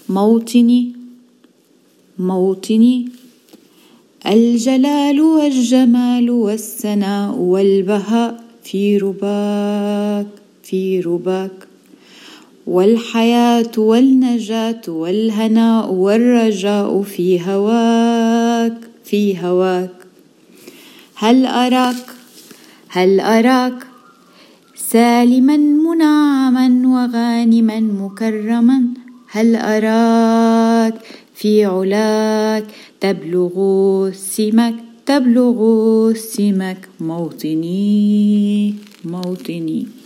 موطني موطني. الجلال والجمال والسناء والبهاء في رباك في رباك، والحياة والنجاة والهناء والرجاء في هواك في هواك. هل أراك سالما منعما وغانما مكرما؟ هل أراك في علاك تبلغ السمك موطني موطني.